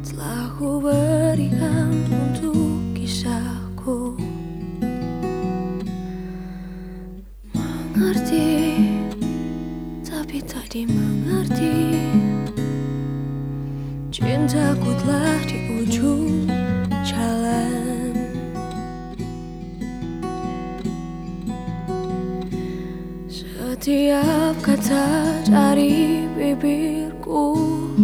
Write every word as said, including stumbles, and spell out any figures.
telah ku berikan untuk kisahku. Mengerti, tapi tak dimengerti. Cintaku telah di ujung jalan. Setiap kata dari bibirku